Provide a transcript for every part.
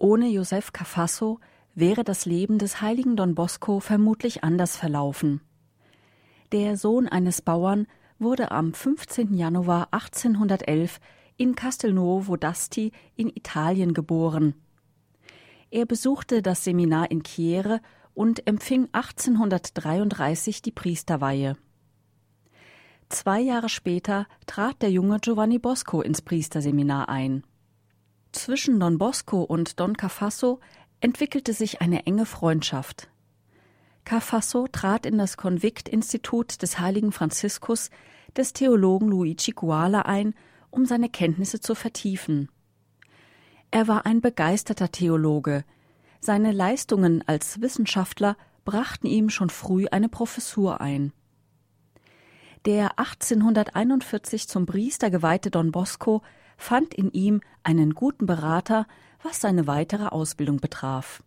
Ohne Josef Cafasso wäre das Leben des heiligen Don Bosco vermutlich anders verlaufen. Der Sohn eines Bauern wurde am 15. Januar 1811 in Castelnuovo d'Asti in Italien geboren. Er besuchte das Seminar in Chieri und empfing 1833 die Priesterweihe. 2 Jahre später trat der junge Giovanni Bosco ins Priesterseminar ein. Zwischen Don Bosco und Don Cafasso entwickelte sich eine enge Freundschaft. Cafasso trat in das Konviktinstitut des heiligen Franziskus des Theologen Luigi Guala ein, um seine Kenntnisse zu vertiefen. Er war ein begeisterter Theologe. Seine Leistungen als Wissenschaftler brachten ihm schon früh eine Professur ein. Der 1841 zum Priester geweihte Don Bosco fand in ihm einen guten Berater, was seine weitere Ausbildung betraf.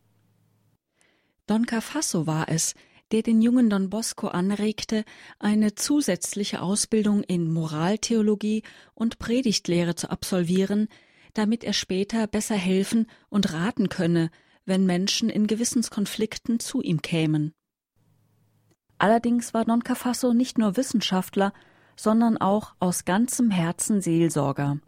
Don Cafasso war es, der den jungen Don Bosco anregte, eine zusätzliche Ausbildung in Moraltheologie und Predigtlehre zu absolvieren, damit er später besser helfen und raten könne, wenn Menschen in Gewissenskonflikten zu ihm kämen. Allerdings war Don Cafasso nicht nur Wissenschaftler, sondern auch aus ganzem Herzen Seelsorger.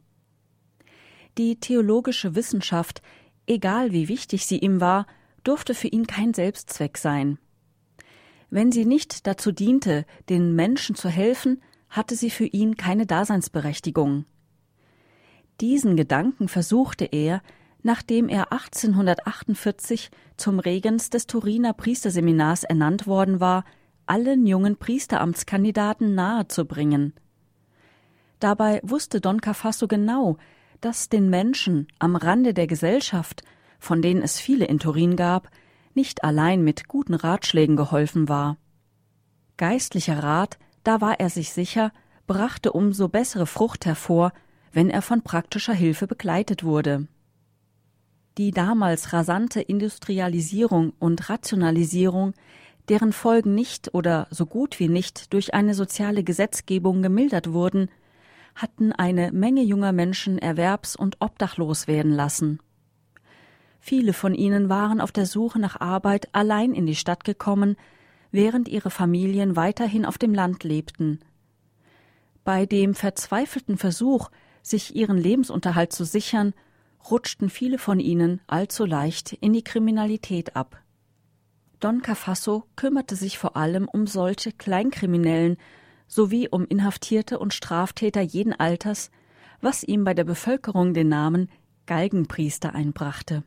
Die theologische Wissenschaft, egal wie wichtig sie ihm war, durfte für ihn kein Selbstzweck sein. Wenn sie nicht dazu diente, den Menschen zu helfen, hatte sie für ihn keine Daseinsberechtigung. Diesen Gedanken versuchte er, nachdem er 1848 zum Regens des Turiner Priesterseminars ernannt worden war, allen jungen Priesteramtskandidaten nahezubringen. Dabei wusste Don Cafasso genau, dass den Menschen am Rande der Gesellschaft, von denen es viele in Turin gab, nicht allein mit guten Ratschlägen geholfen war. Geistlicher Rat, da war er sich sicher, brachte umso bessere Frucht hervor, wenn er von praktischer Hilfe begleitet wurde. Die damals rasante Industrialisierung und Rationalisierung, deren Folgen nicht oder so gut wie nicht durch eine soziale Gesetzgebung gemildert wurden, hatten eine Menge junger Menschen erwerbs- und obdachlos werden lassen. Viele von ihnen waren auf der Suche nach Arbeit allein in die Stadt gekommen, während ihre Familien weiterhin auf dem Land lebten. Bei dem verzweifelten Versuch, sich ihren Lebensunterhalt zu sichern, rutschten viele von ihnen allzu leicht in die Kriminalität ab. Don Cafasso kümmerte sich vor allem um solche Kleinkriminellen sowie um Inhaftierte und Straftäter jeden Alters, was ihm bei der Bevölkerung den Namen Galgenpriester einbrachte.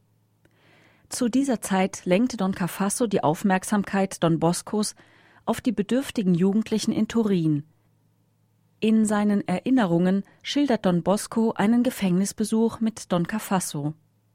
Zu dieser Zeit lenkte Don Cafasso die Aufmerksamkeit Don Boscos auf die bedürftigen Jugendlichen in Turin. In seinen Erinnerungen schildert Don Bosco einen Gefängnisbesuch mit Don Cafasso.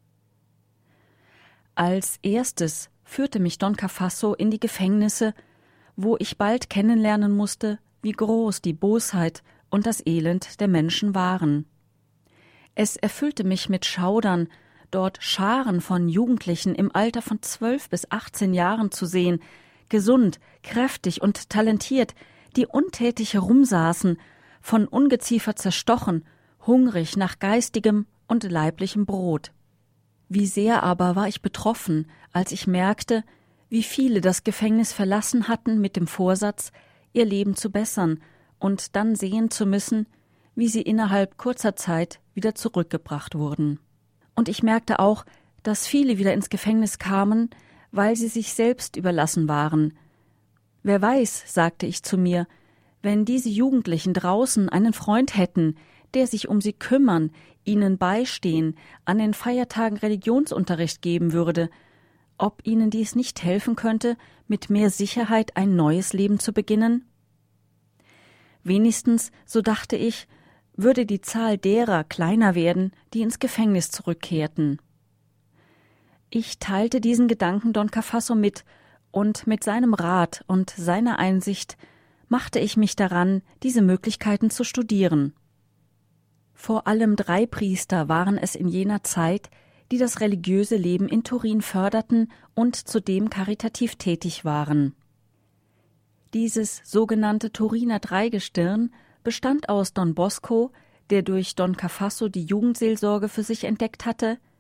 Als erstes führte mich Don Cafasso in die Gefängnisse, wo ich bald kennenlernen musste, wie groß die Bosheit und das Elend der Menschen waren. Es erfüllte mich mit Schaudern, dort Scharen von Jugendlichen im Alter von 12 bis 18 Jahren zu sehen, gesund, kräftig und talentiert, die untätig herumsaßen, von Ungeziefer zerstochen, hungrig nach geistigem und leiblichem Brot. Wie sehr aber war ich betroffen, als ich merkte, wie viele das Gefängnis verlassen hatten mit dem Vorsatz, ihr Leben zu bessern und dann sehen zu müssen, wie sie innerhalb kurzer Zeit wieder zurückgebracht wurden. Und ich merkte auch, dass viele wieder ins Gefängnis kamen, weil sie sich selbst überlassen waren. Wer weiß, sagte ich zu mir, wenn diese Jugendlichen draußen einen Freund hätten, der sich um sie kümmern, ihnen beistehen, an den Feiertagen Religionsunterricht geben würde, ob ihnen dies nicht helfen könnte, mit mehr Sicherheit ein neues Leben zu beginnen? Wenigstens, so dachte ich, würde die Zahl derer kleiner werden, die ins Gefängnis zurückkehrten. Ich teilte diesen Gedanken Don Cafasso mit, und mit seinem Rat und seiner Einsicht machte ich mich daran, diese Möglichkeiten zu studieren. Vor allem 3 Priester waren es in jener Zeit, die das religiöse Leben in Turin förderten und zudem karitativ tätig waren. Dieses sogenannte Turiner Dreigestirn bestand aus Don Bosco, der durch Don Cafasso die Jugendseelsorge für sich entdeckt hatte,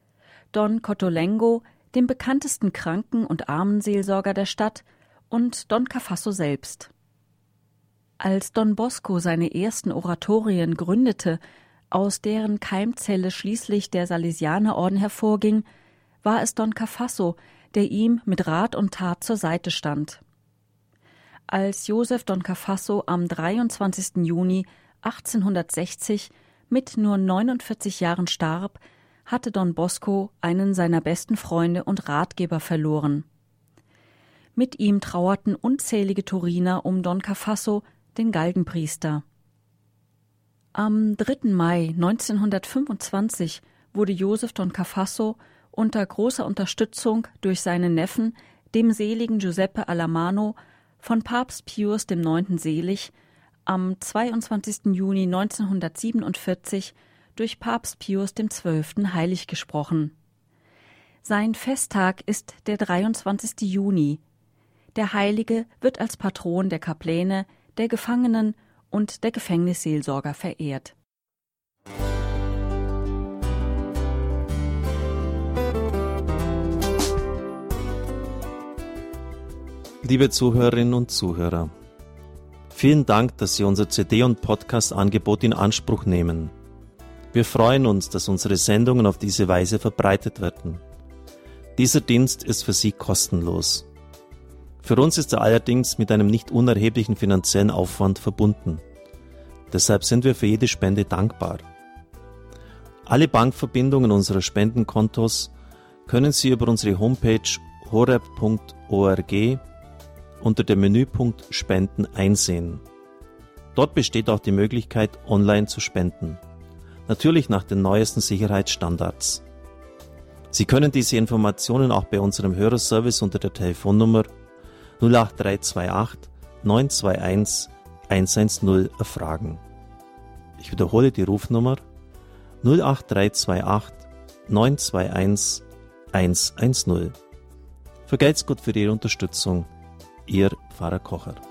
Don Cotolengo, dem bekanntesten Kranken- und Armenseelsorger der Stadt, und Don Cafasso selbst. Als Don Bosco seine ersten Oratorien gründete, aus deren Keimzelle schließlich der Salesianerorden hervorging, war es Don Cafasso, der ihm mit Rat und Tat zur Seite stand. Als Joseph Don Cafasso am 23. Juni 1860 mit nur 49 Jahren starb, hatte Don Bosco einen seiner besten Freunde und Ratgeber verloren. Mit ihm trauerten unzählige Turiner um Don Cafasso, den Galgenpriester. Am 3. Mai 1925 wurde Joseph Don Cafasso unter großer Unterstützung durch seinen Neffen, dem seligen Giuseppe Alamanno, von Papst Pius IX. Selig, am 22. Juni 1947 durch Papst Pius XII. Heilig gesprochen. Sein Festtag ist der 23. Juni. Der Heilige wird als Patron der Kapläne, der Gefangenen und der Gefängnisseelsorger verehrt. Liebe Zuhörerinnen und Zuhörer, vielen Dank, dass Sie unser CD- und Podcast-Angebot in Anspruch nehmen. Wir freuen uns, dass unsere Sendungen auf diese Weise verbreitet werden. Dieser Dienst ist für Sie kostenlos. Für uns ist er allerdings mit einem nicht unerheblichen finanziellen Aufwand verbunden. Deshalb sind wir für jede Spende dankbar. Alle Bankverbindungen unserer Spendenkontos können Sie über unsere Homepage horeb.org unter dem Menüpunkt Spenden einsehen. Dort besteht auch die Möglichkeit, online zu spenden. Natürlich nach den neuesten Sicherheitsstandards. Sie können diese Informationen auch bei unserem Hörerservice unter der Telefonnummer 08328 921 110 erfragen. Ich wiederhole die Rufnummer 08328 921 110. Vergelt's Gott für Ihre Unterstützung. Ihr Pfarrer Kocher.